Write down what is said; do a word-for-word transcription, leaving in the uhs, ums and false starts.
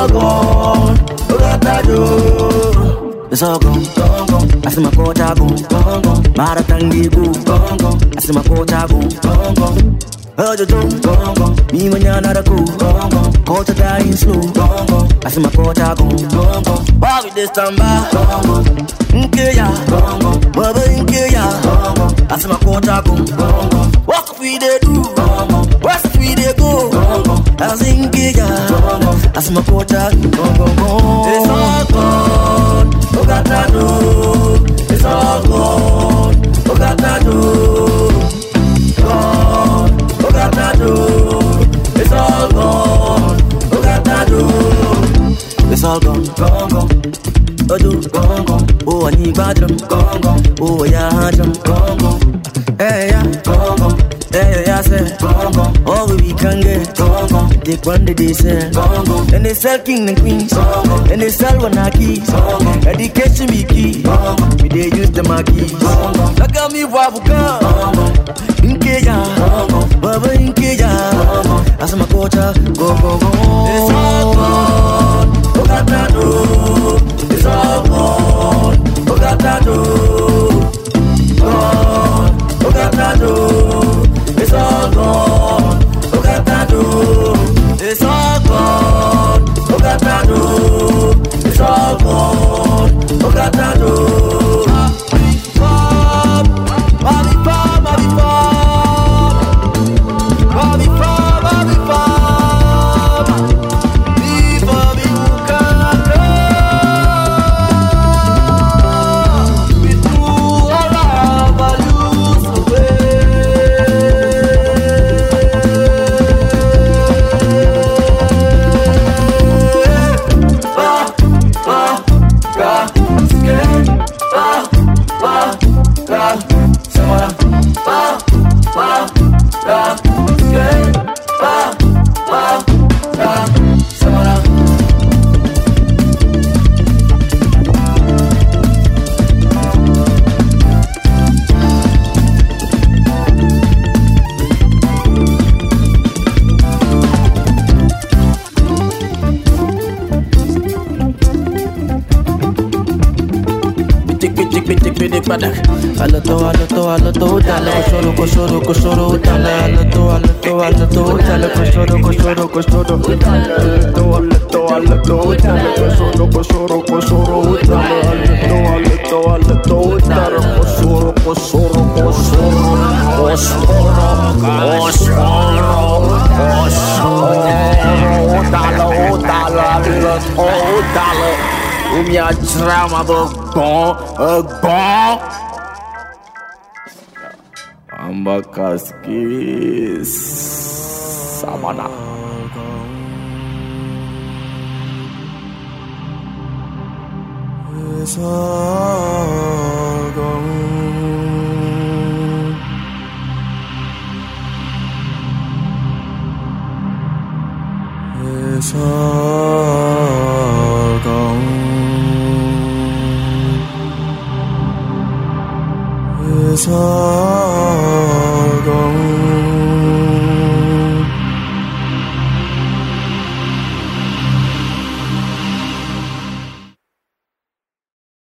all gone. Oh, got that door. It's all gone, gone, gone. I see my quota gone, gone, gone. Maratangi go, gone, gone. I see my quota gone, gone, gone. Oh, you do, gone, gone. Me when you're not a cool, gone, gone. Quota dying slow, gone, gone. I see my quota gone, gone, gone. Why we this time back, gone, gone. Nkaya, gone, gone. Baba Nkaya, gone, gone. I see my quota gone, gone, gone. What if we they do, gone, gone. What's if we they go, gone, gone. I see Nkaya, gone, gone. I see my quota gone, gone, gone. It's all gone. Oh, got that door. It's all gone. Oh, got that door. Gone. Oh, got that door. It's all gone. Oh, got that door. It's all gone. Gone, gone. Oh, do, gone, gone. Oh, I need bathroom. Gone, gone. Oh, yeah, handsome. Gone, gone. Hey, yeah. Gone, gone. Hey, yeah, say. Gone, gone. Oh, we can get. Gone, gone. Take one day they sell. Gone, gone. And they sell king and queens. Gone, gone. And they sell one keys. Gone, gone. Education be key. Gone, gone. We they use the marquees. Gone, gone. Look at me, wabuka. Gone, gone. Inkeya. Gone, gone. Baba Inkeya. Gone, gone. I saw my quota. Go, go, go. It's all gone. Oh, got that door. It's all gone. Oh, got that door. Gone. Oh, got that door. It's all gone. Oh, got that door. It's all gone. Oh, got that door. It's all gone. Oh, got that door. Bobby Bob, Bobby Bob, Bobby Bob, Bobby Bob, Bobby Bukaka. We threw all our values away. Ba, ba, ga, skate. Ba, ba, ga, samara. Ba, ba, ga, skate. Ba, ba, ga, samara. Aloto, aloto, aloto, dale, kosoro, kosoro, kosoro, dale, aloto, aloto, aloto, dale, kosoro, kosoro, kosoro, dale, aloto, aloto, aloto, dale, kosoro, kosoro, kosoro, dale, aloto, aloto, aloto, dale, kosoro, kosoro, kosoro, kosoro, kosoro, dale, dale, aloto, dale. O minha trama do bom, bom. Ambacaski Samana. It's all gone. It's all gone. It's all